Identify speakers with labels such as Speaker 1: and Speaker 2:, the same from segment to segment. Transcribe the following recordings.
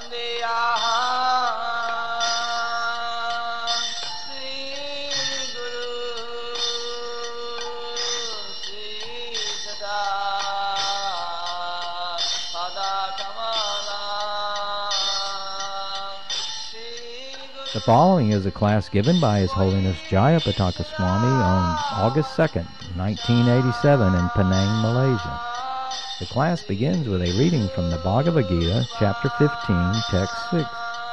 Speaker 1: The following is a class given by His Holiness Jayapataka Swami on August 2nd, 1987 in Penang, Malaysia. The class begins with a reading from the Bhagavad Gita, Chapter 15, Text 6.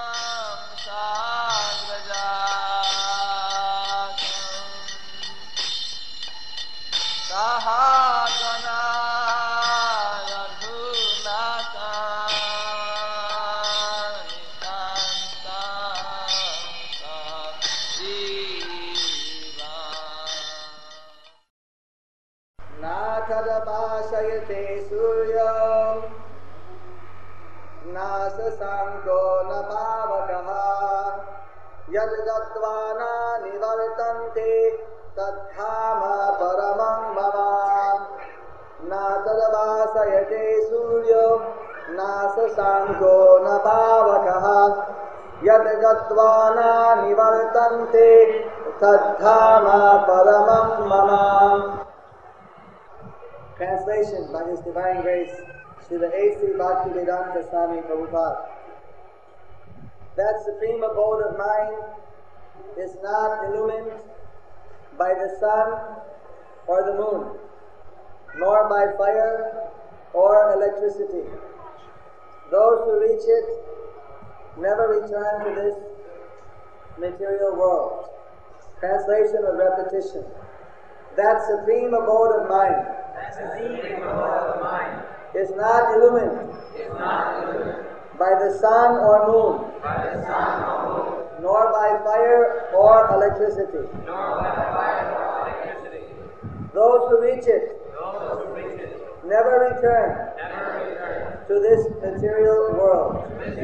Speaker 2: Translation by His Divine Grace, Srila A.C. Bhaktivedanta Swami Prabhupada. That supreme abode of mind is not illumined by the sun or the moon, nor by fire or electricity. Those who reach it never return to this material world. Translation with repetition. That supreme abode of mind is not illumined by the sun or moon, nor by fire or electricity. Those who reach it never return to this material world.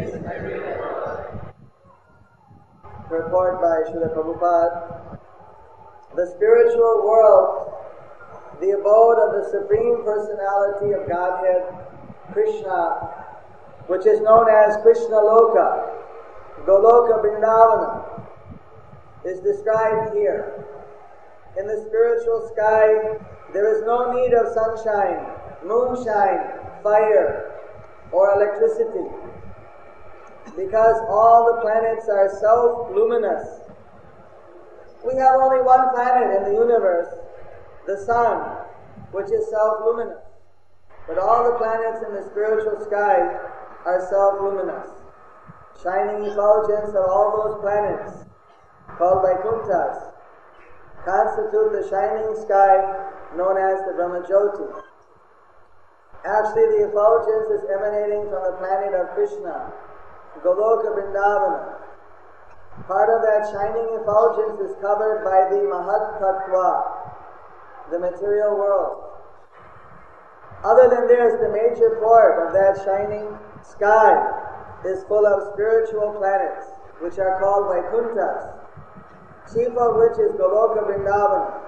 Speaker 2: Report by Srila Prabhupada. The spiritual world, the abode of the Supreme Personality of Godhead, Krishna, which is known as Krishna Loka, Goloka Vrindavana, is described here. In the spiritual sky, there is no need of sunshine, moonshine, fire, or electricity, because all the planets are self-luminous. We have only one planet in the universe, the sun, which is self-luminous. But all the planets in the spiritual sky are self-luminous. Shining effulgence of all those planets, called Vaikunthas, constitute the shining sky known as the Brahmajyoti. Actually, the effulgence is emanating from the planet of Krishna, Goloka Vrindavana. Part of that shining effulgence is covered by the Mahat Tattva, the material world. Other than this, the major part of that shining sky is full of spiritual planets, which are called Vaikunthas, chief of which is Goloka Vrindavana.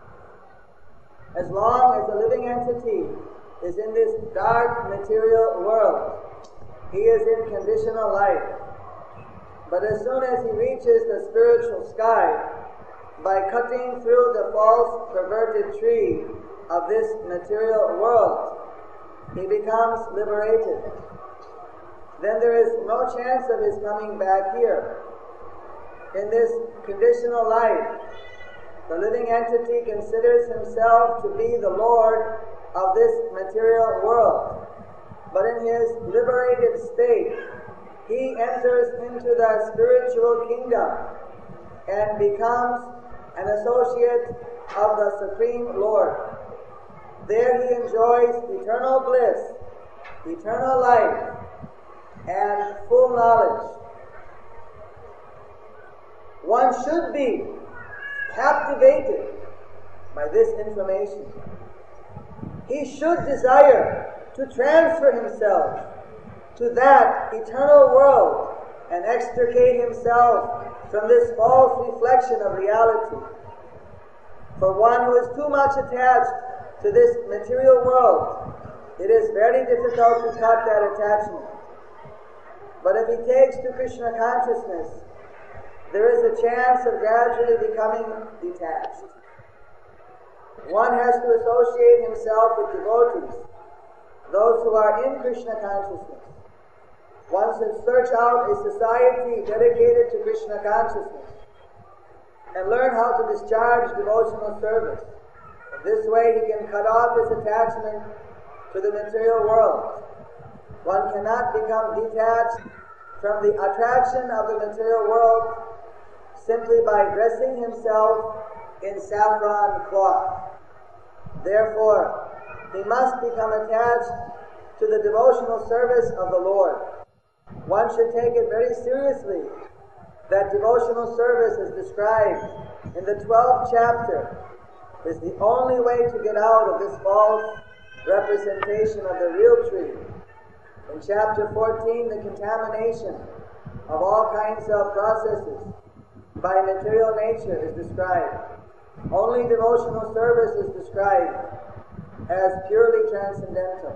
Speaker 2: As long as the living entity is in this dark material world, he is in conditional life. But as soon as he reaches the spiritual sky, by cutting through the false perverted tree of this material world, he becomes liberated. Then there is no chance of his coming back here. In this conditional life, the living entity considers himself to be the Lord of this material world. But in his liberated state, he enters into the spiritual kingdom and becomes an associate of the Supreme Lord. There he enjoys eternal bliss, eternal life, and full knowledge. One should be captivated by this information. He should desire to transfer himself to that eternal world and extricate himself from this false reflection of reality. For one who is too much attached to this material world, it is very difficult to cut that attachment. But if he takes to Krishna consciousness, there is a chance of gradually becoming detached. One has to associate himself with devotees, those who are in Krishna consciousness. One should search out a society dedicated to Krishna consciousness and learn how to discharge devotional service. In this way he can cut off his attachment to the material world. One cannot become detached from the attraction of the material world simply by dressing himself in saffron cloth. Therefore, he must become attached to the devotional service of the Lord. One should take it very seriously that devotional service is described in the 12th chapter is the only way to get out of this false representation of the real tree. In chapter 14, the contamination of all kinds of processes by material nature is described. Only devotional service is described as purely transcendental.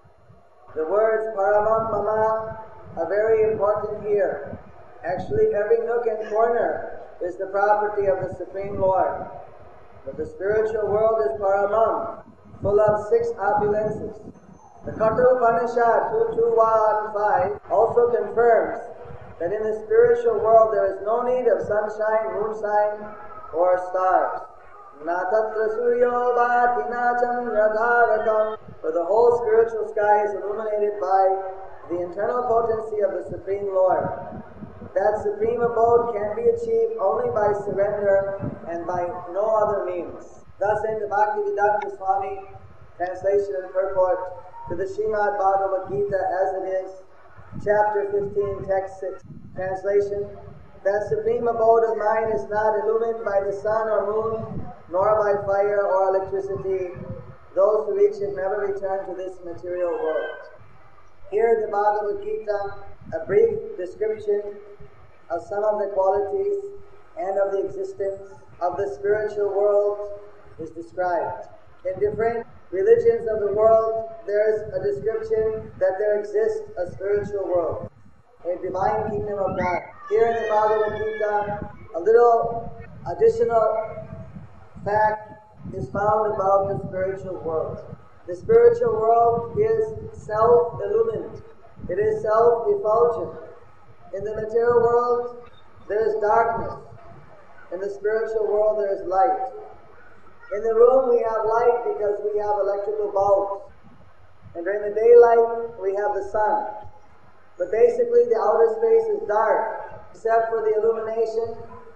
Speaker 2: The words Paramam Mama are very important here. Actually, every nook and corner is the property of the Supreme Lord. But the spiritual world is Paramam, full of 6 opulences. The Katha Upanishad 2.2.1.5 also confirms that in the spiritual world there is no need of sunshine, moonshine, or stars. Na tatra suryo bhati na chandra dharakam. For the whole spiritual sky is illuminated by the internal potency of the Supreme Lord. That supreme abode can be achieved only by surrender and by no other means. Thus in the Bhaktivedanta Swami translation and purport to the Srimad Bhagavad Gita as it is, chapter 15, text 6, translation, that supreme abode of mine is not illumined by the sun or moon, nor by fire or electricity. Those who reach it never return to this material world. Here in the Bhagavad Gita, a brief description of some of the qualities and of the existence of the spiritual world is described. In different religions of the world, there is a description that there exists a spiritual world, a divine kingdom of God. Here in the Bhagavad Gita, a little additional fact is found about the spiritual world. The spiritual world is self-illumined. It is self-effulgent. In the material world, there is darkness. In the spiritual world, there is light. In the room, we have light because we have electrical bulbs. And during the daylight, we have the sun. But basically, the outer space is dark, except for the illumination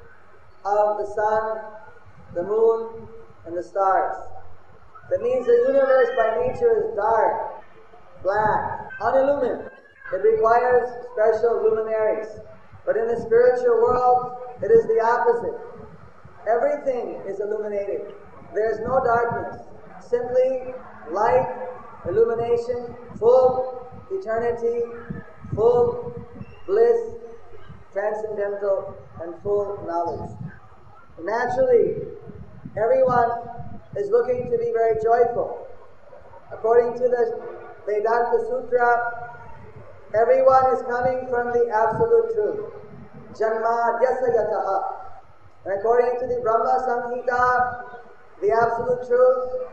Speaker 2: of the sun, the moon, and the stars. That means the universe by nature is dark, black, unillumined. It requires special luminaries. But in the spiritual world, it is the opposite. Everything is illuminated. There is no darkness. Simply light, illumination, full eternity, full bliss, transcendental, and full knowledge. Naturally, everyone is looking to be very joyful. According to the Vedanta Sutra, everyone is coming from the absolute truth. Janmadhyasya yataha. And according to the Brahma Samhita, the absolute truth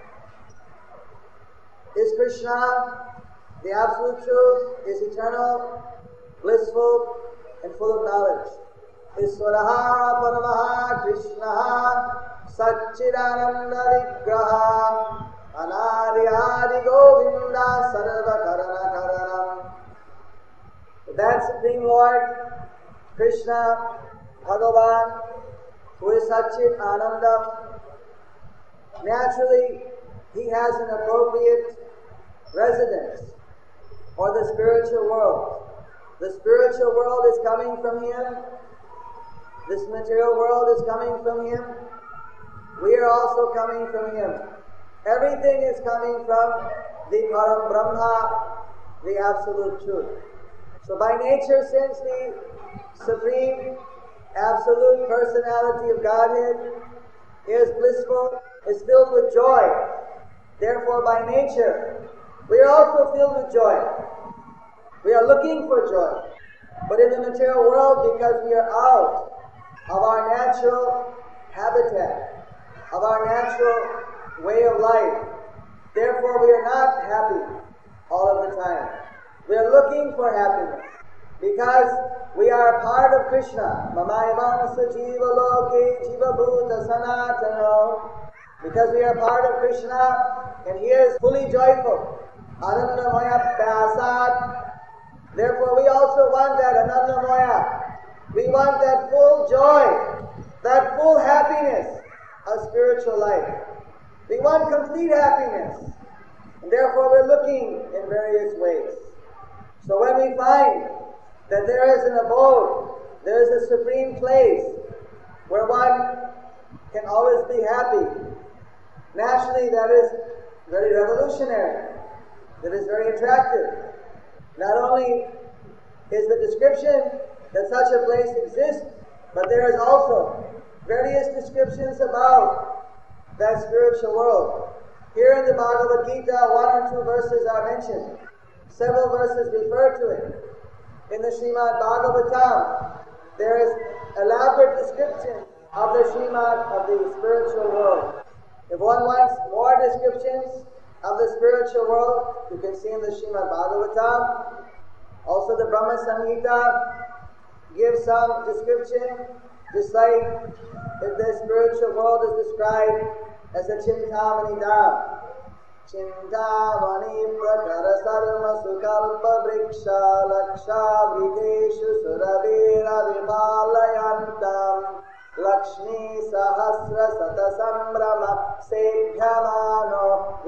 Speaker 2: is Krishna. The absolute truth is eternal, blissful, and full of knowledge. Iswaraha Paramaha Krishna Satchidananda Vigraha Anadi Adi Govinda Sarva Karana Karanam. That Supreme Lord, Krishna, Bhagavan, who is Satchit Anandam, naturally he has an appropriate residence for the spiritual world. The spiritual world is coming from him. This material world is coming from him. We are also coming from him. Everything is coming from the Param Brahma, the absolute truth. So by nature, since the supreme, absolute personality of Godhead is blissful, is filled with joy, therefore by nature, we are also filled with joy. We are looking for joy. But in the material world, because we are out of our natural habitat, of our natural way of life, therefore we are not happy all of the time. We are looking for happiness because we are a part of Krishna. Mamayavam sajiva loke jiva bhuta sanatano. Because we are part of Krishna and He is fully joyful. Anandamaya Pyasat. Therefore we also want that Anandamaya. We want that full joy, that full happiness of spiritual life. We want complete happiness. And therefore we're looking in various ways. So when we find that there is an abode, there is a supreme place where one can always be happy, naturally that is very revolutionary, that is very attractive. Not only is the description that such a place exists, but there is also various descriptions about that spiritual world. Here in the Bhagavad Gita, 1 or 2 verses are mentioned. Several verses refer to it. In the Srimad Bhagavatam, there is elaborate description of the Srimad, of the spiritual world. If one wants more descriptions of the spiritual world, you can see in the Srimad Bhagavatam. Also the Brahma Samhita gives some description, just like if the spiritual world is described as a Chintamani Dham. Chintamani prakara sarma sukalpa vriksha laksha videshu suravira vimalayantam Lakshmi sahasra sata sambrama sebhyamano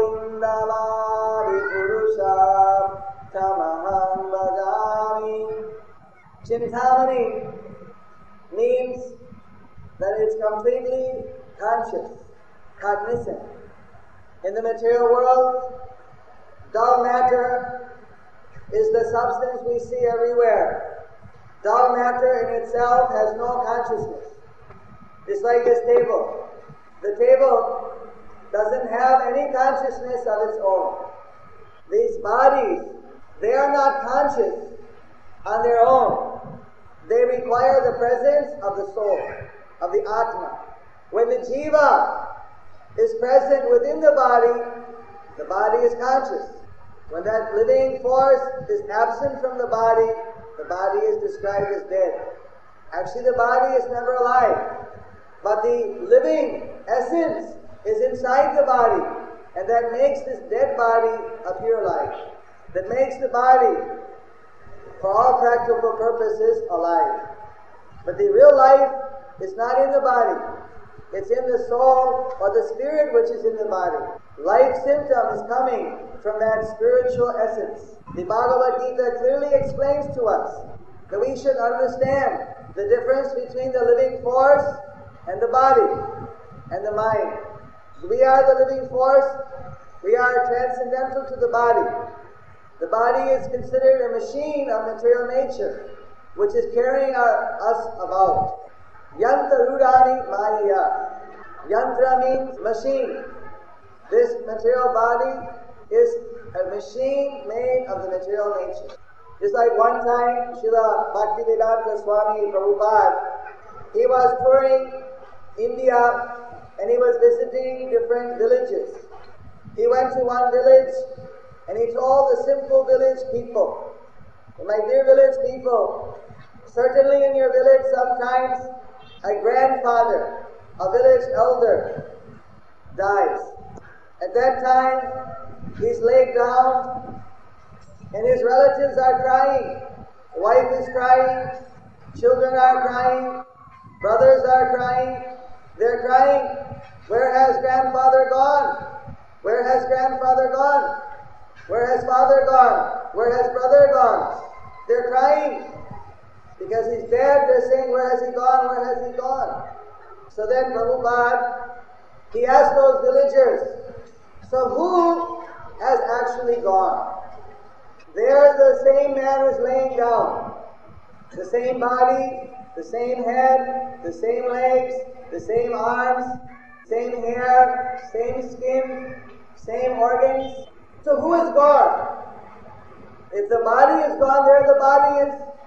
Speaker 2: govindamadi purusha tamaham bhajami. Chintamani means that it's completely conscious, cognizant. In the material world, dull matter is the substance we see everywhere. Dull matter in itself has no consciousness. Just like this table. The table doesn't have any consciousness of its own. These bodies, they are not conscious on their own. They require the presence of the soul, of the Atma. When the Jiva is present within the body is conscious. When that living force is absent from the body is described as dead. Actually, the body is never alive. But the living essence is inside the body. And that makes this dead body appear alive. That makes the body, for all practical purposes, alive. But the real life is not in the body. It's in the soul or the spirit which is in the body. Life symptom is coming from that spiritual essence. The Bhagavad Gita clearly explains to us that we should understand the difference between the living force and the body and the mind. We are the living force. We are transcendental to the body. The body is considered a machine of material nature, which is carrying us about. Yantra Rudani Maya. Yantra means machine. This material body is a machine made of the material nature. Just like one time, Srila Bhaktivedanta Swami Prabhupada, he was touring India and he was visiting different villages. He went to one village and he told the simple village people, my dear village people, certainly in your village sometimes a grandfather, a village elder, dies. At that time, he's laid down and his relatives are crying. Wife is crying, children are crying, brothers are crying. They're crying, where has grandfather gone? Where has grandfather gone? Where has father gone? Where has brother gone? They're crying. Because he's dead, they're saying, where has he gone? Where has he gone? So then Prabhupada, he asked those villagers, so who has actually gone? There's the same man who's laying down. The same body, the same head, the same legs, the same arms, same hair, same skin, same organs. So who is gone? If the body is gone, there the body is.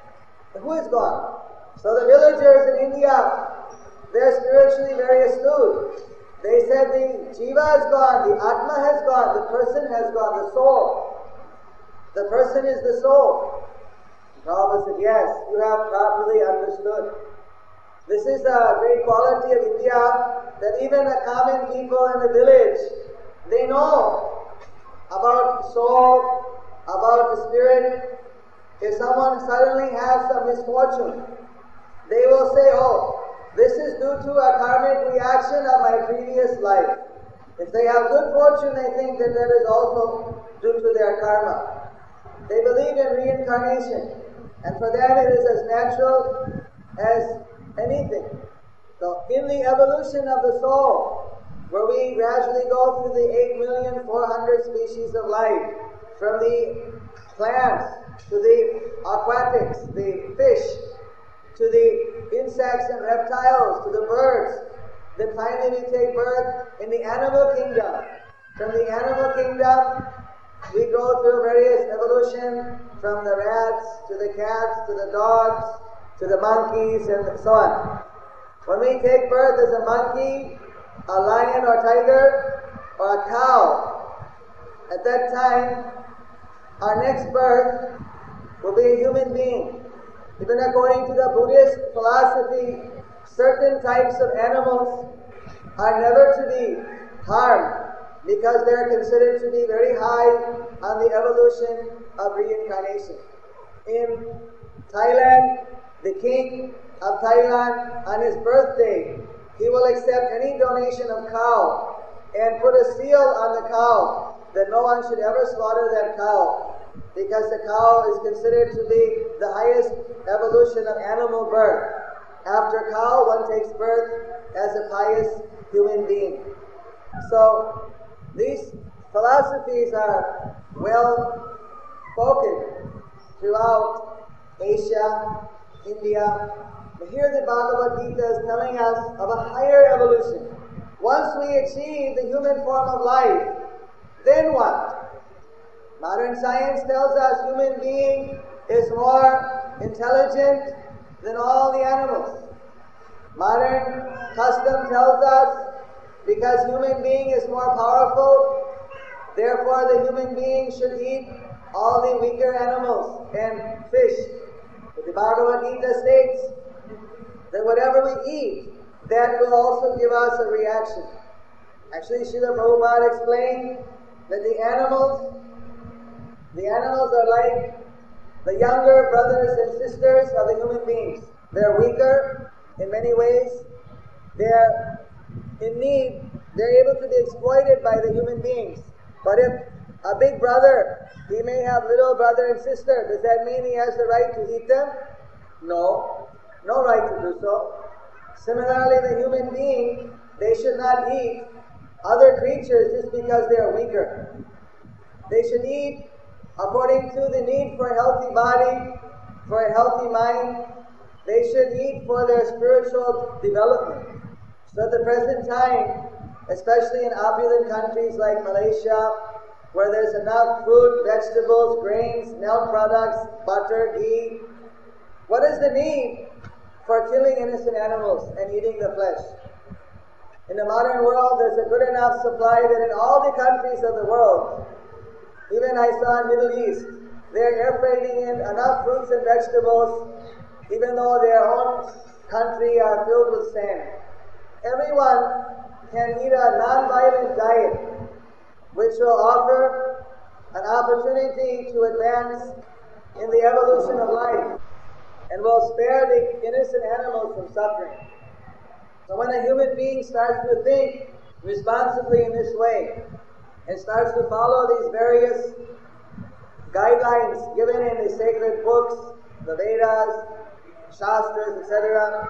Speaker 2: Who is gone? So the villagers in India, they're spiritually very astute. They said the jiva is gone, the atma has gone, the person has gone, the soul. The person is the soul. Prabhupada said, yes, you have properly understood. This is a great quality of India, that even the common people in the village, they know about the soul, about the spirit. If someone suddenly has some misfortune, they will say, oh, this is due to a karmic reaction of my previous life. If they have good fortune, they think that that is also due to their karma. They believe in reincarnation, and for them it is as natural as anything. So in the evolution of the soul, where we gradually go through the 8,400,000 species of life, from the plants to the aquatics, the fish, to the insects and reptiles, to the birds. Then finally we take birth in the animal kingdom. From the animal kingdom, we go through various evolution, from the rats, to the cats, to the dogs, to the monkeys, and so on. When we take birth as a monkey, a lion or tiger, or a cow, at that time, our next birth will be a human being. Even according to the Buddhist philosophy, certain types of animals are never to be harmed because they are considered to be very high on the evolution of reincarnation. In Thailand, the king of Thailand, on his birthday, he will accept any donation of cow and put a seal on the cow that no one should ever slaughter that cow, because the cow is considered to be the highest evolution of animal birth. After cow, one takes birth as a pious human being. So these philosophies are well spoken throughout Asia, India. But here the Bhagavad Gita is telling us of a higher evolution. Once we achieve the human form of life, then what? Modern science tells us human being is more intelligent than all the animals. Modern custom tells us because human being is more powerful, therefore the human being should eat all the weaker animals and fish. But the Bhagavad Gita states that whatever we eat, that will also give us a reaction. Actually, Srila Prabhupada explained that the animals are like the younger brothers and sisters of the human beings. They're weaker in many ways. They're in need. They're able to be exploited by the human beings. But if a big brother, he may have little brother and sister, does that mean he has the right to eat them? No. No right to do so. Similarly, the human being, they should not eat other creatures just because they are weaker. They should eat according to the need for a healthy body, for a healthy mind. They should eat for their spiritual development. So at the present time, especially in opulent countries like Malaysia, where there's enough fruit, vegetables, grains, milk products, butter, ghee, what is the need for killing innocent animals and eating the flesh? In the modern world, there's a good enough supply that in all the countries of the world, even I saw in Middle East, they're air freighting in enough fruits and vegetables, even though their own country are filled with sand. Everyone can eat a non-violent diet, which will offer an opportunity to advance in the evolution of life and will spare the innocent animals from suffering. So when a human being starts to think responsibly in this way and starts to follow these various guidelines given in the sacred books, the Vedas, Shastras, etc.,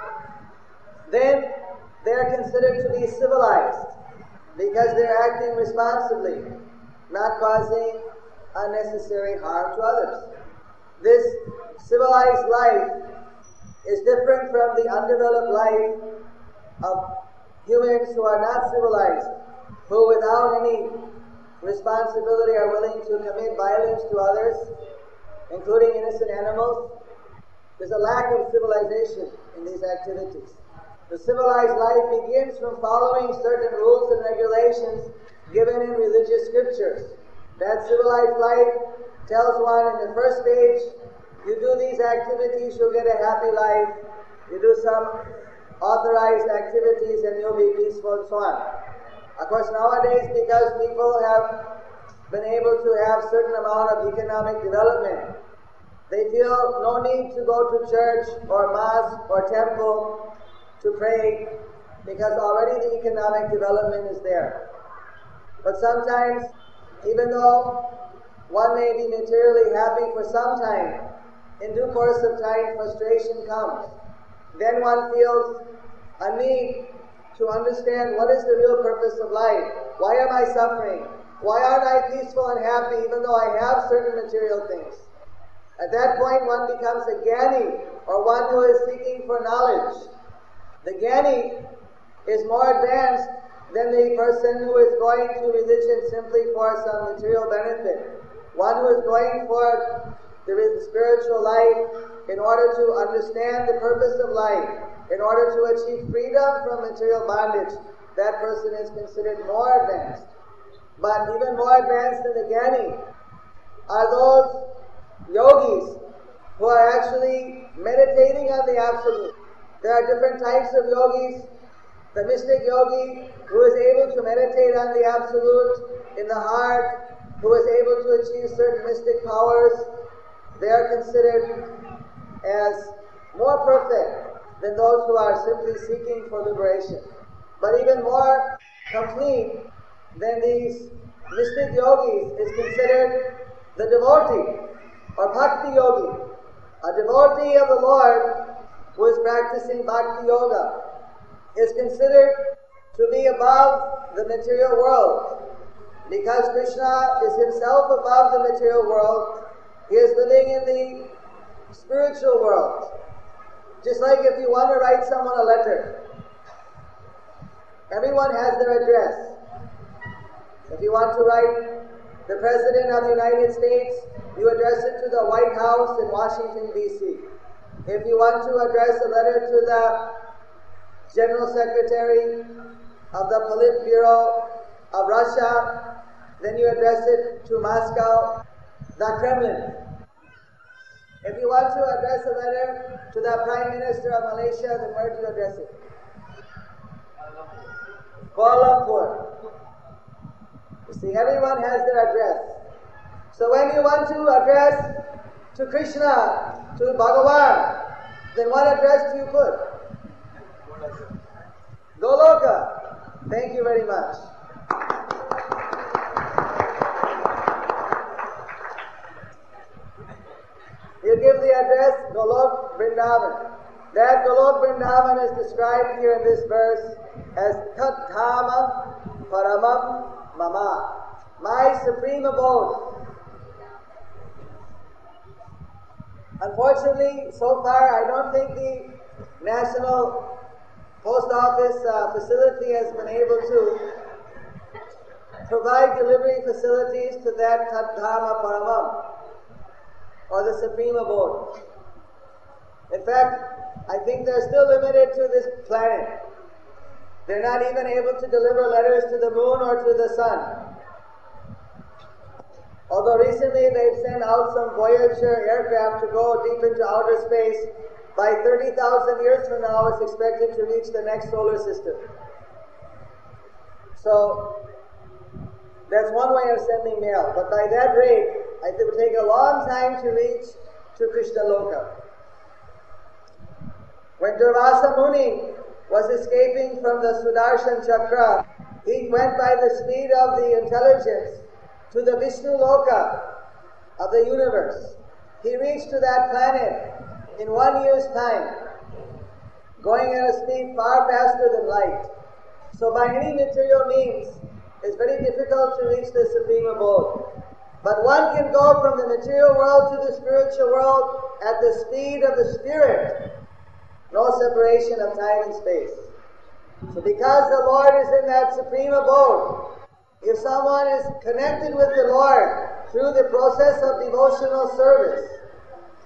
Speaker 2: then they're considered to be civilized because they're acting responsibly, not causing unnecessary harm to others. This civilized life is different from the undeveloped life of humans who are not civilized, who without any responsibility are willing to commit violence to others, including innocent animals. there's a lack of civilization in these activities. The civilized life begins from following certain rules and regulations given in religious scriptures. That civilized life tells one in the first stage, you do these activities, you'll get a happy life. You do some authorized activities and you'll be peaceful and so on. Of course, nowadays, because people have been able to have certain amount of economic development, they feel no need to go to church or mosque or temple to pray because already the economic development is there. But sometimes, even though one may be materially happy for some time, in due course of time frustration comes. Then one feels a need to understand what is the real purpose of life. Why am I suffering? Why aren't I peaceful and happy even though I have certain material things? At that point one becomes a Jnani, or one who is seeking for knowledge. The Jnani is more advanced than the person who is going to religion simply for some material benefit. One who is going for the spiritual life in order to understand the purpose of life, in order to achieve freedom from material bondage, that person is considered more advanced. But even more advanced than the Jnani are those yogis who are actually meditating on the Absolute. There are different types of yogis. The mystic yogi who is able to meditate on the Absolute in the heart, who is able to achieve certain mystic powers, they are considered as more perfect than those who are simply seeking for liberation. But even more complete than these mystic yogis is considered the devotee, or bhakti yogi. A devotee of the Lord who is practicing bhakti yoga is considered to be above the material world. Because Krishna is himself above the material world, he is living in the spiritual world. Just like if you want to write someone a letter, everyone has their address. If you want to write the President of the United States, you address it to the White House in Washington, D.C. If you want to address a letter to the General Secretary of the Politburo of Russia, then you address it to Moscow, the Kremlin. If you want to address a letter to the Prime Minister of Malaysia, then where do you address it? Kuala Lumpur. You see, everyone has their address. So when you want to address to Krishna, to Bhagavan, then what address do you put? Goloka. Thank you very much. You give the address Golok Vrindavan. That Golok Vrindavan is described here in this verse as Tat Dhama Paramam Mama, my supreme abode. Unfortunately, so far I don't think the National Post Office facility has been able to provide delivery facilities to that Tat Dhama Paramam, or the supreme abode. In fact, I think they're still limited to this planet. They're not even able to deliver letters to the moon or to the sun. Although recently they've sent out some Voyager aircraft to go deep into outer space, by 30,000 years from now it's expected to reach the next solar system. So, that's one way of sending mail. But by that rate, it would take a long time to reach to Krishna Loka. When Durvasa Muni was escaping from the Sudarshan Chakra, he went by the speed of the intelligence to the Vishnu Loka of the universe. He reached to that planet in 1 year's time, going at a speed far faster than light. So by any material means, it's very difficult to reach the supreme abode. But one can go from the material world to the spiritual world at the speed of the spirit. No separation of time and space. So because the Lord is in that supreme abode, if someone is connected with the Lord through the process of devotional service,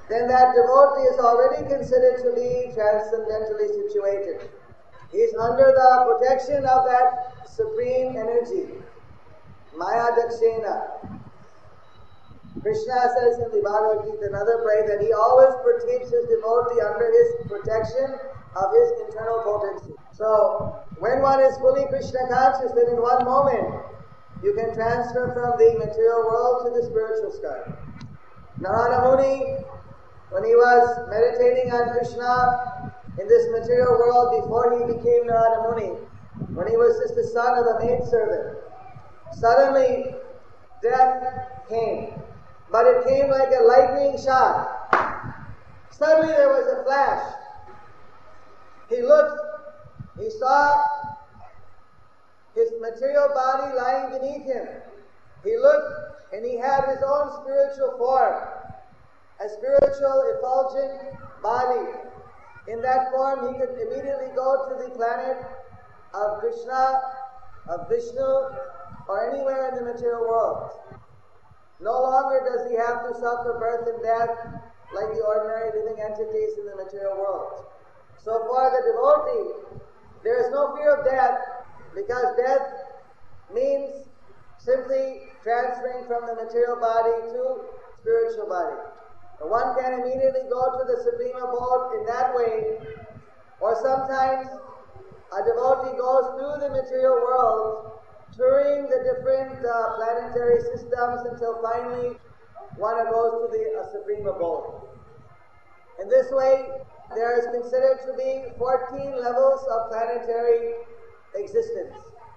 Speaker 2: then that devotee is already considered to be transcendentally situated. He's under the protection of that supreme energy, Maya Dakshina. Krishna says in the Bhagavad Gita, another place, that he always keeps his devotee under his protection of his internal potency. So, when one is fully Krishna conscious, then in one moment, you can transfer from the material world to the spiritual sky. Narada Muni, when he was meditating on Krishna in this material world before he became Narada Muni, when he was just the son of a maidservant, suddenly death came. But it came like a lightning shot. Suddenly there was a flash. He looked, he saw his material body lying beneath him. He looked and he had his own spiritual form, a spiritual effulgent body. In that form he could immediately go to the planet of Krishna, of Vishnu, or anywhere in the material world. No longer does he have to suffer birth and death like the ordinary living entities in the material world. So for the devotee, there is no fear of death, because death means simply transferring from the material body to spiritual body. One can immediately go to the supreme abode in that way, or sometimes a devotee goes through the material world, touring the different planetary systems until finally one goes to the supreme abode. In this way, there is considered to be 14 levels of planetary existence.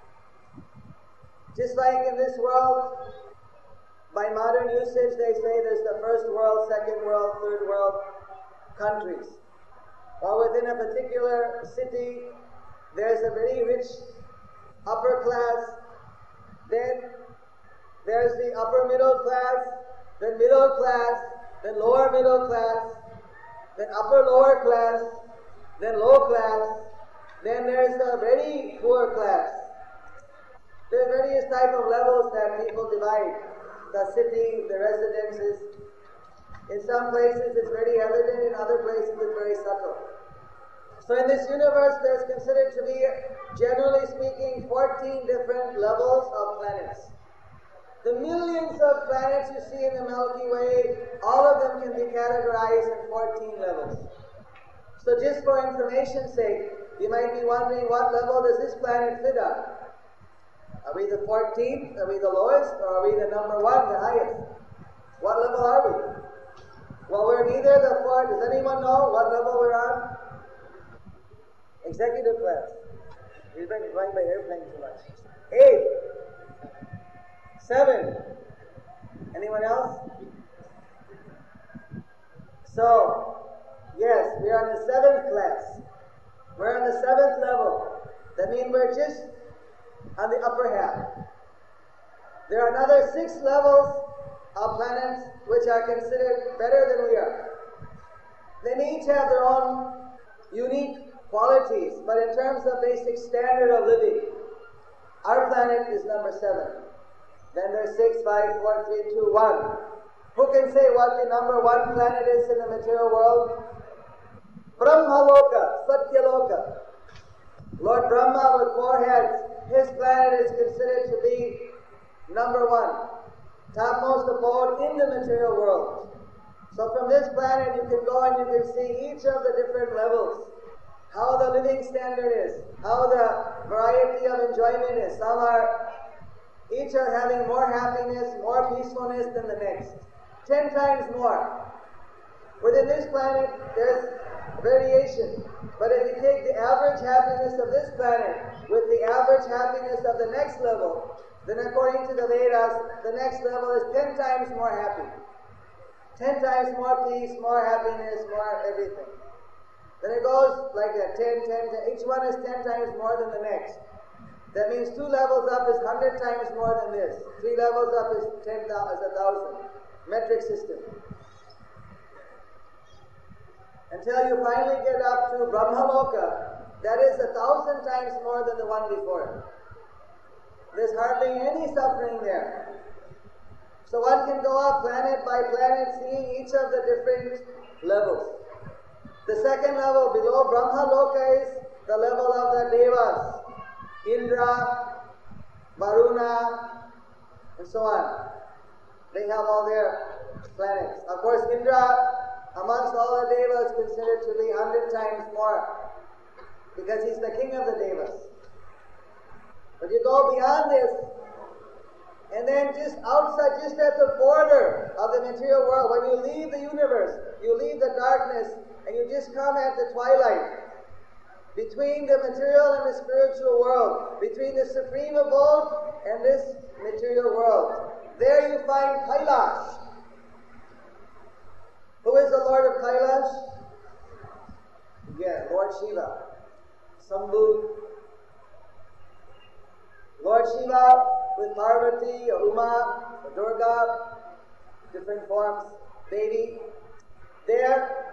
Speaker 2: Just like in this world, by modern usage, they say there's the first world, second world, third world countries. Or within a particular city, there's a very rich upper class. Then there's the upper middle class, then middle class, then lower middle class, then upper lower class, then low class, then there's the very poor class. There are various types of levels that people divide the city, the residences. In some places it's very evident, in other places it's very subtle. So in this universe there's considered to be, generally speaking, 14 different levels of planets. The millions of planets you see in the Milky Way, all of them can be categorized in 14 levels. So just for information's sake, you might be wondering, what level does this planet fit on? Are we the 14th? Are we the lowest? Or are we the number one, the highest? What level are we? Well, we're neither the 4th. Does anyone know what level we're on? Executive class. We've been flying by airplane too much. 8. 7. Anyone else? So, yes, we're on the 7th class. We're on the 7th level. That means we're just on the upper half. There are another 6 levels of planets which are considered better than we are. They each have their own unique qualities, but in terms of basic standard of living, our planet is number 7. Then there's 6, 5, 4, 3, 2, 1. Who can say what the number 1 planet is in the material world? Brahmaloka, Satyaloka. Lord Brahma with 4 heads, his planet is considered to be number 1, topmost abode in the material world. So from this planet you can go and you can see each of the different levels, how the living standard is, how the variety of enjoyment is. Each are having more happiness, more peacefulness than the next. 10 times more. Within this planet, there's variation. But if you take the average happiness of this planet with the average happiness of the next level, then according to the Vedas, the next level is 10 times more happy. 10 times more peace, more happiness, more everything. Then it goes like that, 10, 10, 10. Each one is 10 times more than the next. That means 2 levels up is 100 times more than this. 3 levels up is 10,000, is 1,000. Metric system. Until you finally get up to Brahmaloka, that is 1,000 times more than the one before. There's hardly any suffering there. So one can go up planet by planet, seeing each of the different levels. The second level below Brahma Loka is the level of the Devas, Indra, Varuna, and so on. They have all their planets. Of course, Indra, amongst all the Devas, is considered to be 100 times more, because he's the king of the Devas. But you go beyond this, and then just outside, just at the border of the material world, when you leave the universe, you leave the darkness, and you just come at the twilight, between the material and the spiritual world, between the supreme abode and this material world. There you find Kailash. Who is the Lord of Kailash? Yeah, Lord Shiva. Sambhu. Lord Shiva with Parvati, or Uma, or Durga, different forms, Devi. There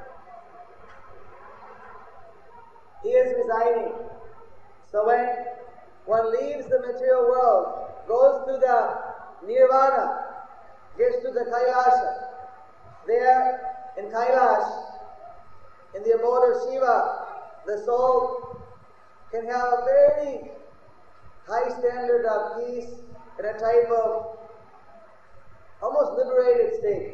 Speaker 2: he is residing. So when one leaves the material world, goes to the Nirvana, gets to the Kailasha, there in Kailash, in the abode of Shiva, the soul can have a very high standard of peace in a type of almost liberated state.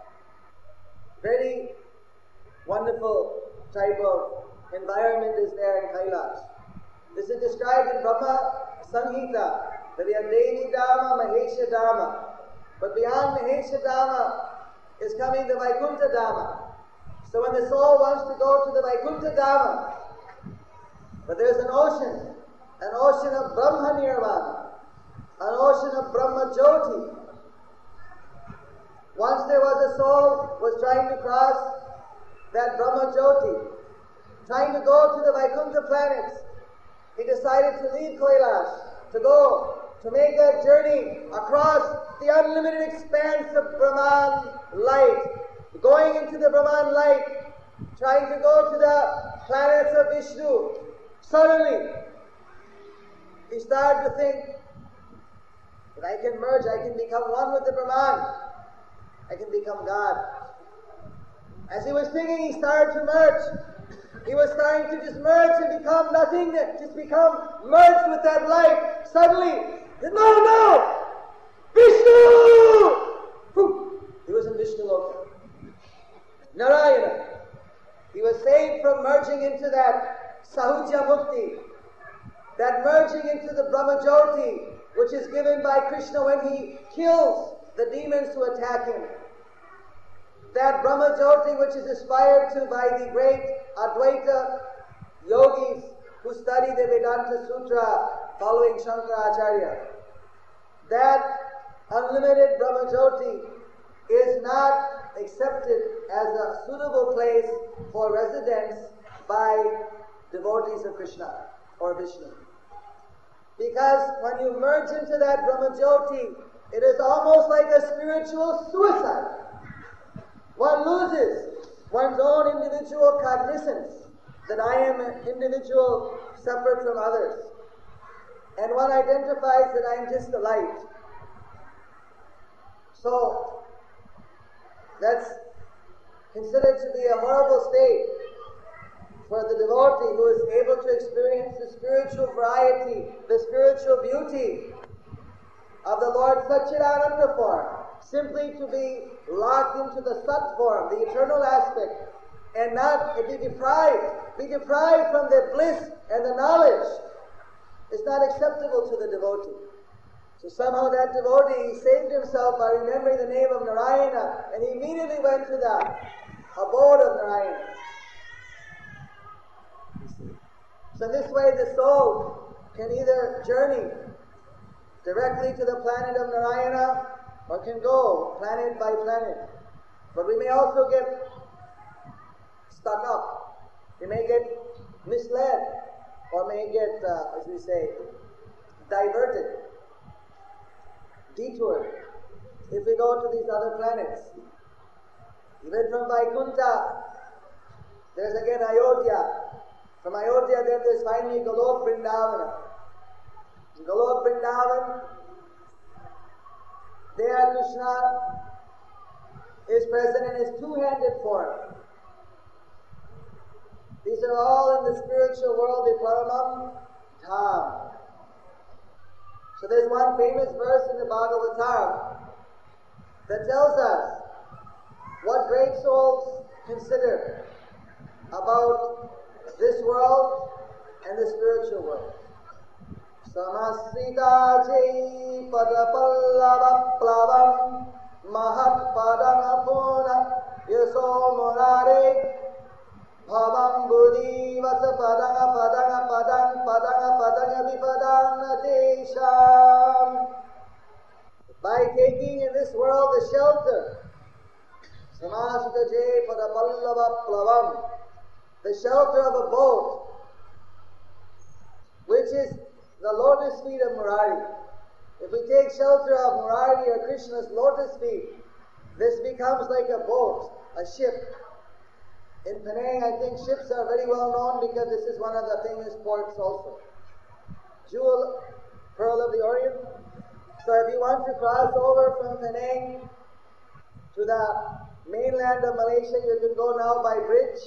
Speaker 2: Very wonderful type of environment is there in Kailash. This is described in Brahma Samhita, that we have Devi Dhamma, Mahesha Dhamma. But beyond Mahesha Dhamma is coming the Vaikuntha Dhamma. So when the soul wants to go to the Vaikuntha Dhamma, but there's an ocean of Brahma Nirvana, an ocean of Brahma Jyoti. Once there was a soul was trying to cross that Brahma Jyoti, trying to go to the Vaikuntha planets. He decided to leave Kailash, to go, to make that journey across the unlimited expanse of Brahman light, going into the Brahman light, trying to go to the planets of Vishnu. Suddenly, he started to think, if I can merge, I can become one with the Brahman. I can become God. As he was thinking, he started to merge. He was starting to just merge and become nothing, just become merged with that light. Suddenly, no! Vishnu! He was in Vishnu Loka. Narayana. He was saved from merging into that Sahuja Mukti, that merging into the Brahma Jyoti, which is given by Krishna when he kills the demons who attack him. That Brahma Jyoti which is aspired to by the great Advaita yogis who study the Vedanta Sutra following Shankaracharya. That unlimited Brahma Jyoti is not accepted as a suitable place for residence by devotees of Krishna or Vishnu. Because when you merge into that Brahma Jyoti, it is almost like a spiritual suicide. One loses one's own individual cognizance that I am an individual separate from others. And one identifies that I am just the light. So, that's considered to be a horrible state for the devotee who is able to experience the spiritual variety, the spiritual beauty of the Lord Satchidananda form, simply to be locked into the Sat form, the eternal aspect, and not be deprived from the bliss and the knowledge. It's not acceptable to the devotee. So somehow that devotee, he saved himself by remembering the name of Narayana, and he immediately went to the abode of Narayana. So this way the soul can either journey directly to the planet of Narayana, or can go planet by planet. But we may also get stuck up. We may get misled, or may get, as we say, diverted, detoured, if we go to these other planets. Even from Vaikuntha, there's again Ayodhya. From Ayodhya, then there's finally Golok Vrindavana. In Golok Vrindavan, There Krishna is present in his two-handed form. These are all in the spiritual world, the Paramam Dham. So there's one famous verse in the Bhagavatam that tells us what great souls consider about this world and the spiritual world. Samasritaji padapallavaplavam mahat padangapuna yaso murare bhavam buddhi vasa padanga padanga padang padanga padanga vipadang natesham. By taking in this world the shelter, Samasritaji padapallavaplavam, the shelter of a boat, which is the lotus feet of Murari. If we take shelter of Murari or Krishna's lotus feet, this becomes like a boat, a ship. In Penang, I think ships are very well known because this is one of the famous ports also. Jewel, Pearl of the Orient. So if you want to cross over from Penang to the mainland of Malaysia, you can go now by bridge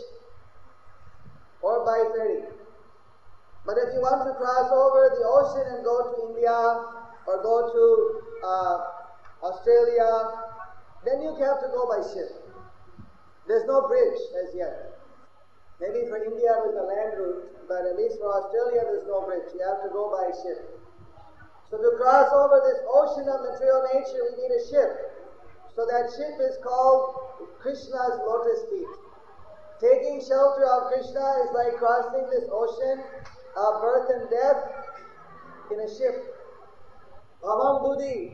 Speaker 2: or by ferry. But if you want to cross over the ocean and go to India or go to Australia, then you have to go by ship. There's no bridge as yet. Maybe for India with the land route, but at least for Australia there's no bridge. You have to go by ship. So to cross over this ocean of material nature, we need a ship. So that ship is called Krishna's lotus feet. Taking shelter of Krishna is like crossing this ocean of birth and death in a ship. Bhavam Buddhi,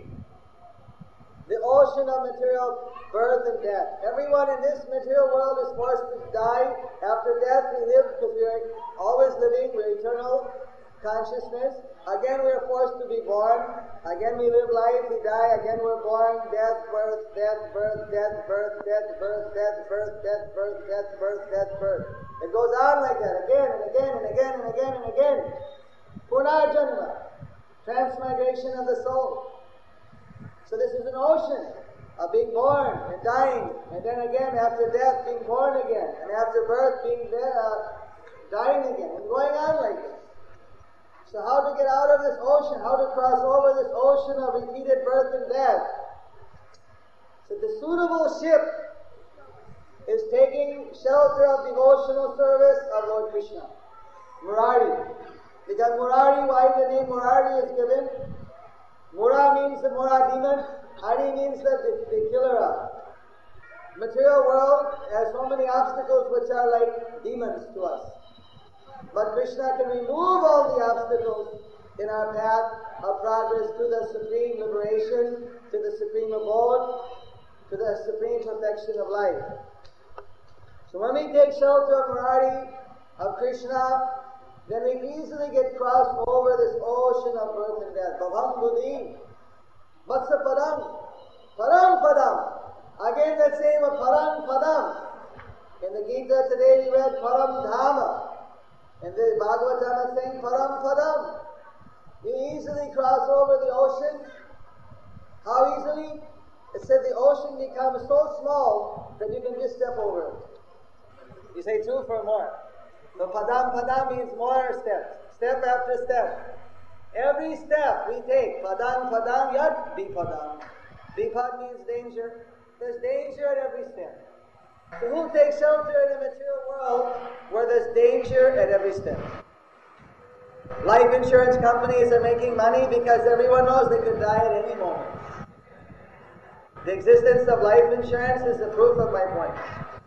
Speaker 2: the ocean of material birth and death. Everyone in this material world is forced to die. After death we live because we are always living, we're eternal consciousness. Again we are forced to be born. Again we live life, we die. Again we're born, death, birth, death, birth, death, birth, death, birth, death, birth, death, birth, death, birth, death, birth. It goes on like that again and again and again and again and again. Punarjanma, transmigration of the soul. So this is an ocean of being born and dying, and then again after death being born again, and after birth being dying again, and going on like this. So how to get out of this ocean, how to cross over this ocean of repeated birth and death? So the suitable ship is taking shelter of devotional service of Lord Krishna. Murari. Because Murari, why the name Murari is given? Mura means the Mura demon. Hari means the killer of. Material world has so many obstacles which are like demons to us. But Krishna can remove all the obstacles in our path of progress to the supreme liberation, to the supreme abode, to the supreme perfection of life. So when we take shelter of Murari, of Krishna, then we easily get crossed over this ocean of birth and death. Bhavam Buddhi, Vatsa Padam, Param Padam. Again that same Param Padam. In the Gita today we read Param Dhama. In the Bhagavatam is saying Param Padam. You easily cross over the ocean. How easily? It said the ocean becomes so small that you can just step over it. You say two for more. The padam means more steps. Step after step. Every step we take, padam yad bipadam. Bipad means danger. There's danger at every step. So who takes shelter in the material world where there's danger at every step? Life insurance companies are making money because everyone knows they could die at any moment. The existence of life insurance is the proof of my point.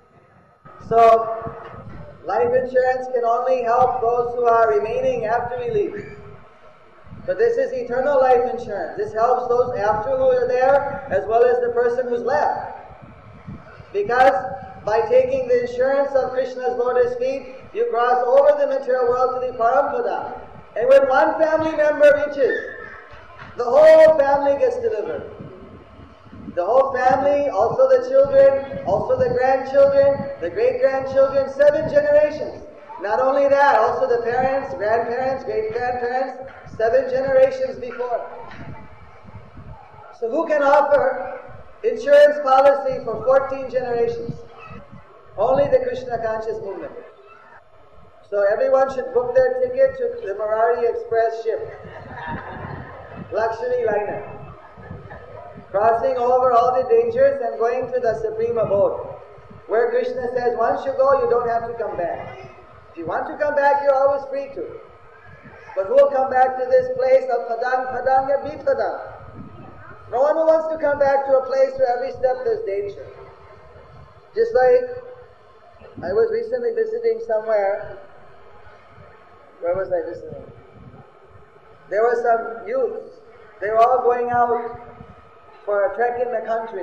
Speaker 2: So, life insurance can only help those who are remaining after we leave. But this is eternal life insurance. This helps those after who are there as well as the person who's left. Because by taking the insurance of Krishna's lotus feet, you cross over the material world to the Parampada. And when one family member reaches, the whole family gets delivered. The whole family, also the children, also the grandchildren, the great-grandchildren, 7 generations. Not only that, also the parents, grandparents, great-grandparents, 7 generations before. So who can offer insurance policy for 14 generations? Only the Krishna conscious movement. So everyone should book their ticket to the Murari Express ship, luxury liner, crossing over all the dangers and going to the supreme abode, where Krishna says, once you go, you don't have to come back. If you want to come back, you're always free to. But who will come back to this place of padang and bipadang? No one who wants to come back to a place where every step there's danger. Just like I was recently visiting somewhere. Where was I visiting? There were some youths. They were all going out for a trek in the country.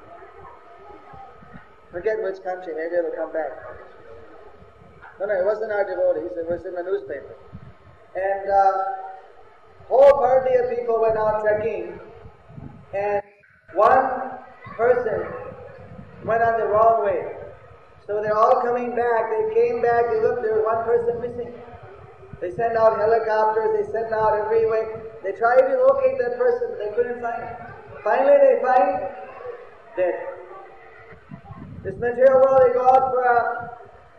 Speaker 2: Forget which country, maybe it'll come back. No, it wasn't our devotees, it was in the newspaper. And whole party of people went out trekking, and one person went on the wrong way. So they're all coming back. They came back, they looked, there was one person missing. They sent out helicopters, they sent out every way. They tried to locate that person, but they couldn't find him. Finally they find dead. This material world, they go out for a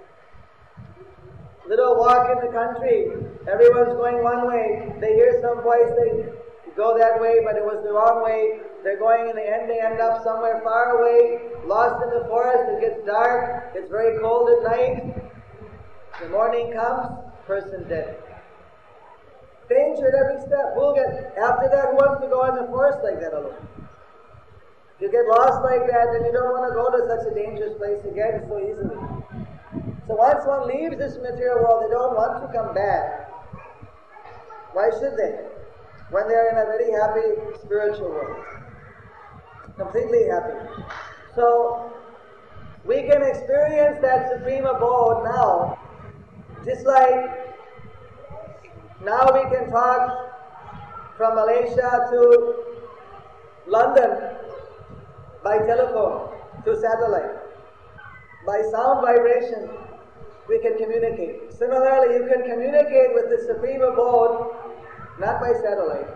Speaker 2: little walk in the country. Everyone's going one way. They hear some voice, they go that way, but it was the wrong way. They're going, in the end they end up somewhere far away, lost in the forest. It gets dark, it's very cold at night. The morning comes, person dead. Danger at every step. After that, who wants to go in the forest like that alone? If you get lost like that, then you don't want to go to such a dangerous place again so easily. So once one leaves this material world, they don't want to come back. Why should they? When they're in a very happy spiritual world. Completely happy. So we can experience that supreme abode now. Just like now we can talk from Malaysia to London by telephone, through satellite. By sound vibration, we can communicate. Similarly, you can communicate with the supreme abode not by satellite,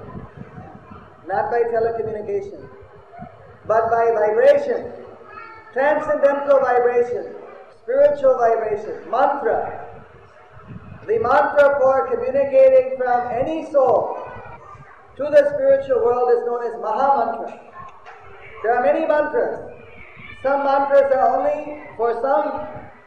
Speaker 2: not by telecommunication, but by vibration, transcendental vibration, spiritual vibration, mantra. The mantra for communicating from any soul to the spiritual world is known as Maha Mantra. There are many mantras. Some mantras are only for some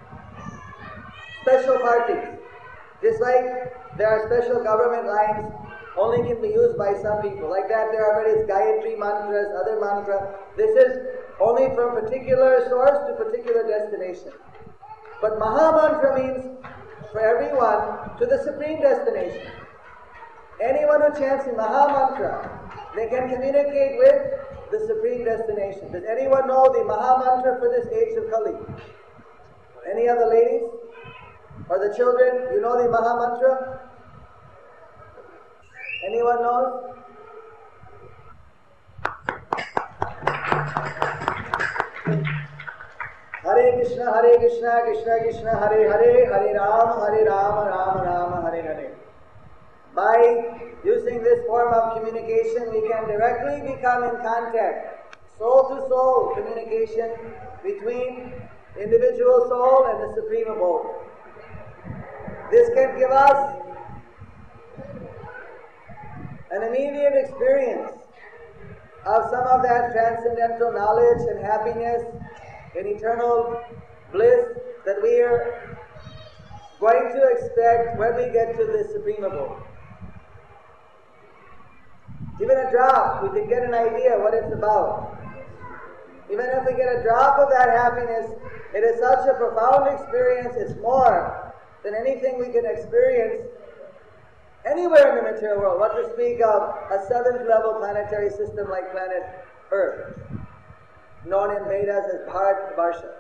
Speaker 2: special parties. Just like there are special government lines only can be used by some people. Like that there are various Gayatri mantras, other mantras. This is only from particular source to particular destination. But Maha Mantra means for everyone to the supreme destination. Anyone who chants in Maha Mantra, they can communicate with the supreme destination. Does anyone know the Maha Mantra for this age of Kali? Any of the ladies? Or the children? You know the Maha Mantra? Anyone knows? Hare Krishna, Krishna Krishna, Hare Hare, Hare Rama, Rama Rama, Hare Hare. By using this form of communication, we can directly become in contact, soul-to-soul communication between individual soul and the Supreme Abode. This can give us an immediate experience of some of that transcendental knowledge and happiness and eternal bliss that we are going to expect when we get to the Supreme Abode. Even a drop, we can get an idea what it's about. Even if we get a drop of that happiness, it is such a profound experience, it's more than anything we can experience anywhere in the material world. What to speak of a 7th level planetary system like planet Earth, known in Vedas as Bharat Varsha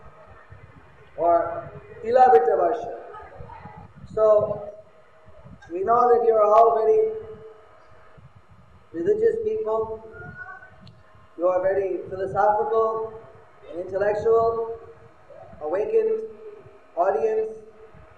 Speaker 2: or Ilavita Varsha. So, we know that you're all very religious people, you are very philosophical and intellectual, awakened audience.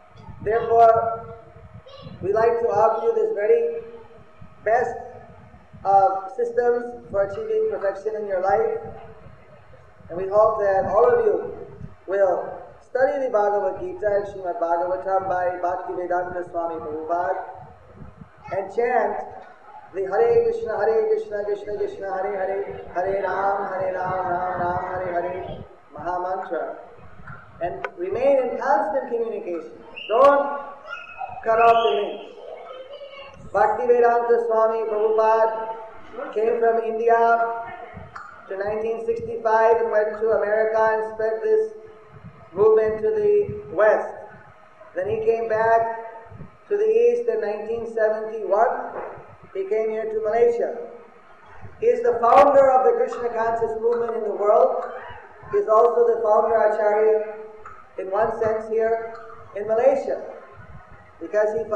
Speaker 2: Therefore, we like to offer you this very best of systems for achieving perfection in your life. And we hope that all of you will study the Bhagavad Gita and Srimad Bhagavatam by Bhaktivedanta Swami Prabhupada and chant the Hare Krishna, Krishna Krishna, Hare Hare, Hare Ram, Ram Ram, Hare Hare Maha Mantra, and remain in constant communication. Don't cut off the link. Bhaktivedanta Swami Prabhupada came from India to 1965 and went to America and spread this movement to the West. Then he came back to the East in 1971. He came here to Malaysia. He is the founder of the Krishna conscious movement in the world. He is also the founder Acharya, in one sense, here in Malaysia, because he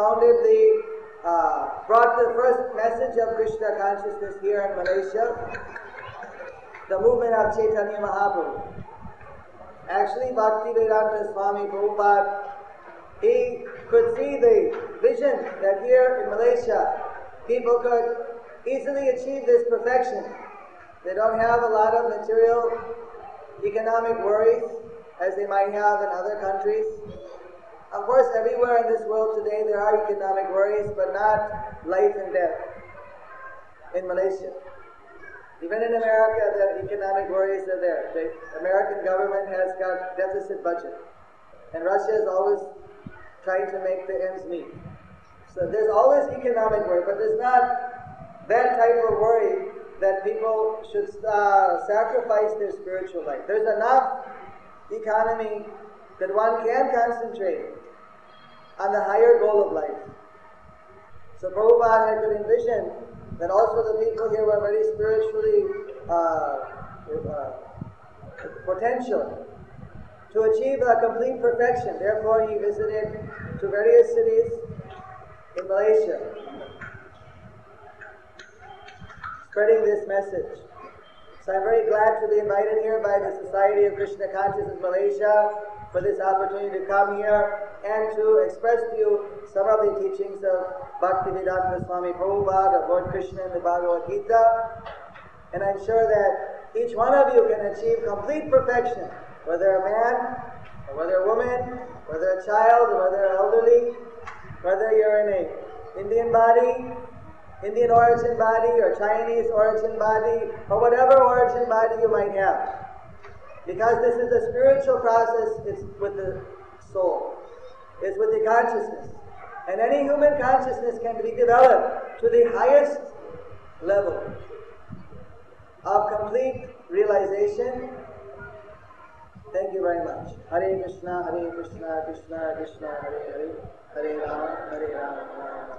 Speaker 2: brought the first message of Krishna consciousness here in Malaysia, the movement of Chaitanya Mahaprabhu. Actually, Bhaktivedanta Swami Prabhupada, he could see the vision that here in Malaysia, people could easily achieve this perfection. They don't have a lot of material, economic worries as they might have in other countries. Of course, everywhere in this world today there are economic worries, but not life and death in Malaysia. Even in America, the economic worries are there. The American government has got deficit budget, and Russia is always trying to make the ends meet. So there's always economic worry, but there's not that type of worry that people should sacrifice their spiritual life. There's enough economy that one can concentrate on the higher goal of life. So Prabhupada could envision that also the people here were very spiritually potential to achieve a complete perfection. Therefore, he visited to various cities in Malaysia, spreading this message. So I'm very glad to be invited here by the Society of Krishna Consciousness Malaysia for this opportunity to come here and to express to you some of the teachings of Bhaktivedanta Swami Prabhupada, of Lord Krishna in the Bhagavad Gita. And I'm sure that each one of you can achieve complete perfection, whether a man, or whether a woman, whether a child, or whether elderly, whether you're in an Indian body, Indian origin body, or Chinese origin body, or whatever origin body you might have. Because this is a spiritual process, it's with the soul. It's with the consciousness. And any human consciousness can be developed to the highest level of complete realization. Thank you very much. Hare Krishna, Krishna Krishna, Hare Hare, Hare Rama, Hare Rama.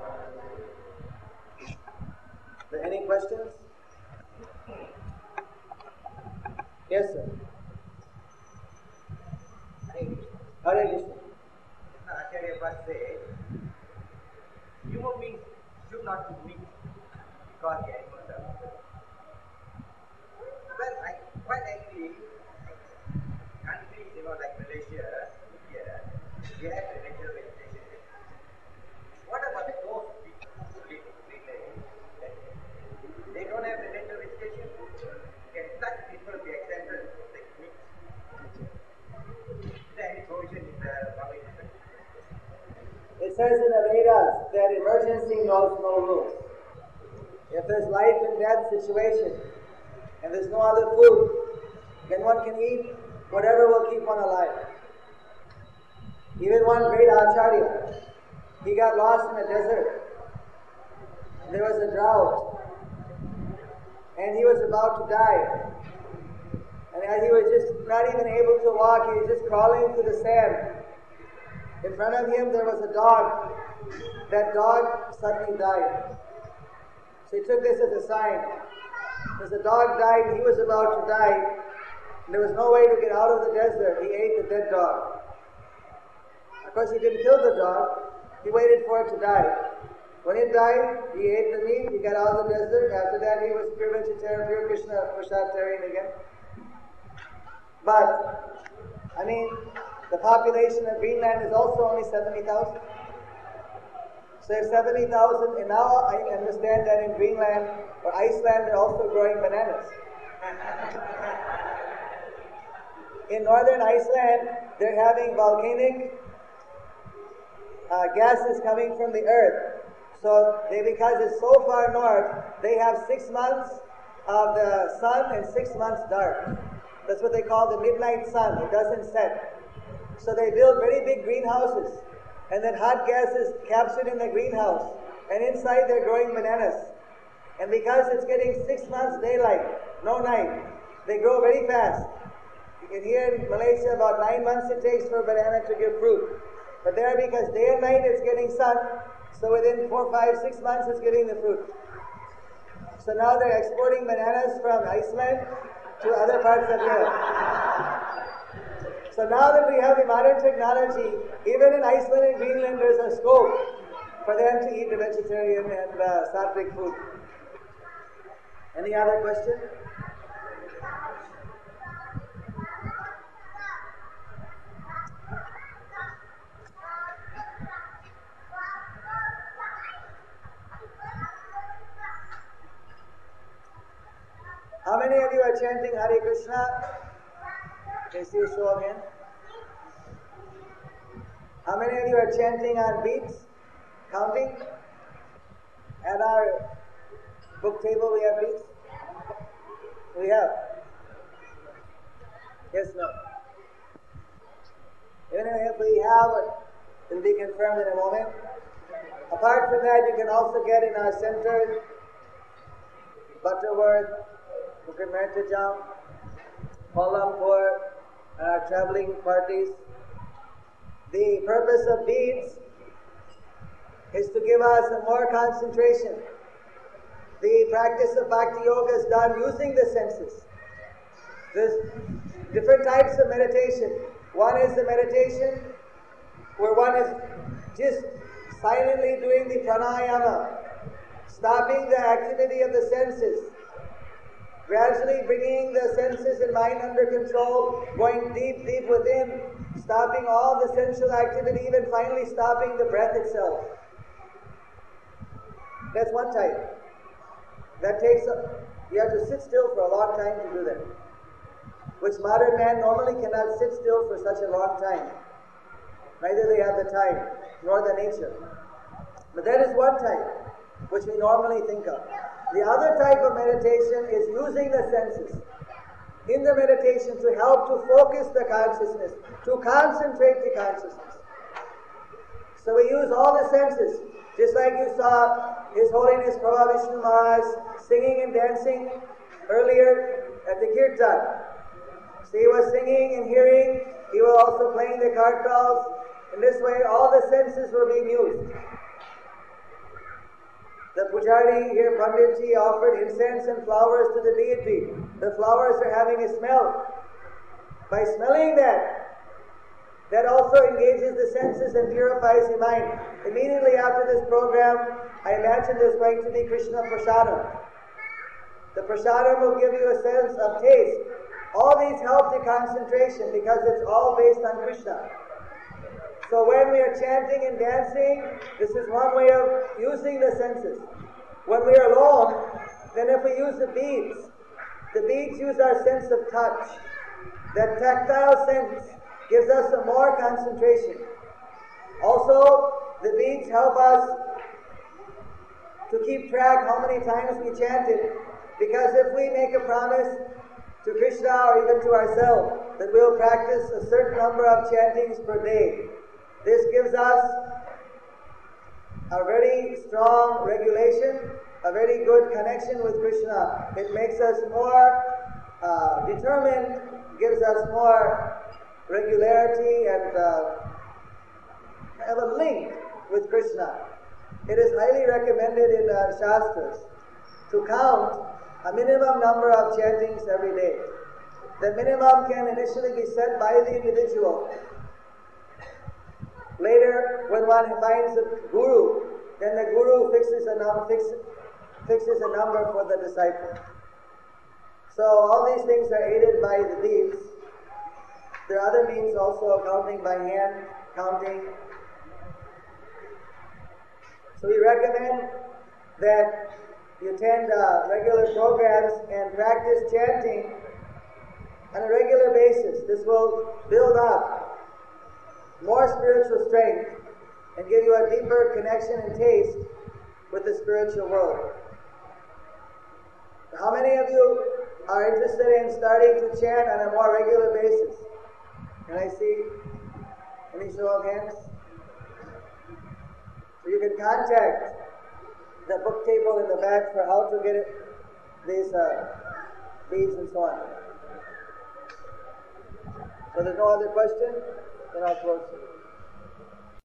Speaker 2: Are there any questions? Yes, sir. Hare Krishna.
Speaker 3: Acharya Bhatt said, human beings should not be mixed because they are immortal. Well, I quite agree. Countries, like Malaysia, India, they have the natural vegetation. What about those people who live that they don't have the natural vegetation? Can such people be exempted like mixed? Is there any provision in the Bhagavad Gita?
Speaker 2: It says in the Vedas that emergency knows no rules. If there's life and death situation, and there's no other food, then one can eat whatever will keep one alive. Even one great Acharya, he got lost in the desert. There was a drought, and he was about to die. And as he was just not even able to walk, he was just crawling through the sand. In front of him there was a dog. That dog suddenly died. So he took this as a sign. As the dog died, he was about to die. And there was no way to get out of the desert. He ate the dead dog. Of course, he didn't kill the dog. He waited for it to die. When it died, he ate the meat. He got out of the desert. After that, he was pure vegetarian, pure Krishna Prasatarian again. But, the population of Greenland is also only 70,000. So if 70,000, and now I understand that in Greenland or Iceland they're also growing bananas. In northern Iceland, they're having volcanic gases coming from the earth. So because it's so far north, they have 6 months of the sun and 6 months dark. That's what they call the midnight sun. It doesn't set. So they build very big greenhouses, and then hot gas is captured in the greenhouse, and inside they're growing bananas. And because it's getting 6 months daylight, no night, they grow very fast. You can hear in Malaysia about 9 months it takes for a banana to give fruit. But there, because day and night it's getting sun, so within 4, 5, 6 months it's giving the fruit. So now they're exporting bananas from Iceland to other parts of Europe. So now that we have the modern technology, even in Iceland and Greenland there's a scope for them to eat the vegetarian and sattvic food. Any other question? How many of you are chanting Hare Krishna? Can you see a show of hands? How many of you are chanting on beats? Counting? At our book table we have beats? We have. Yes, no. Even if we have, it will be confirmed in a moment. Apart from that, you can also get in our center Butterworth, Bukit Mertajam, Kuala Lumpur, and our traveling parties. The purpose of beads is to give us a more concentration. The practice of Bhakti Yoga is done using the senses. There's different types of meditation. One is the meditation where one is just silently doing the pranayama, stopping the activity of the senses, gradually bringing the senses and mind under control, going deep, deep within, stopping all the sensual activity, even finally stopping the breath itself. That's one type. That takes, you have to sit still for a long time to do that, which modern man normally cannot sit still for such a long time. Neither they have the time, nor the nature. But that is one type, which we normally think of. The other type of meditation is using the senses in the meditation to help to focus the consciousness, to concentrate the consciousness. So we use all the senses, just like you saw His Holiness Prabhu Vishnu Maharaj singing and dancing earlier at the Kirtan. So he was singing and hearing, he was also playing the kartals. In this way, all the senses were being used. The pujari here, Panditji, offered incense and flowers to the deity. The flowers are having a smell. By smelling that also engages the senses and purifies the mind. Immediately after this program, I imagine there's going to be Krishna Prasadam. The Prasadam will give you a sense of taste. All these help the concentration because it's all based on Krishna. So when we are chanting and dancing, this is one way of using the senses. When we are alone, then if we use the beads use our sense of touch. That tactile sense gives us some more concentration. Also, the beads help us to keep track how many times we chanted, because if we make a promise to Krishna or even to ourselves that we'll practice a certain number of chantings per day, this gives us a very strong regulation, a very good connection with Krishna. It makes us more determined, gives us more regularity and have a link with Krishna. It is highly recommended in the Shastras to count a minimum number of chantings every day. The minimum can initially be set by the individual. Later, when one finds a guru, then the guru fixes a number for the disciple. So all these things are aided by the beads. There are other means also of counting by hand, counting. So we recommend that you attend regular programs and practice chanting on a regular basis. This will build up more spiritual strength and give you a deeper connection and taste with the spiritual world. How many of you are interested in starting to chant on a more regular basis? Can I see any show of hands? So you can contact the book table in the back for how to get these beads and so on. So there's no other question? Then I'll close.